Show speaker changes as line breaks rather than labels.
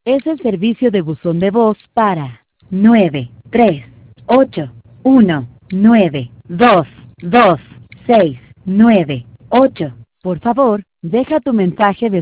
Es el servicio de buzón de voz para 938192268. Por favor, deja tu mensaje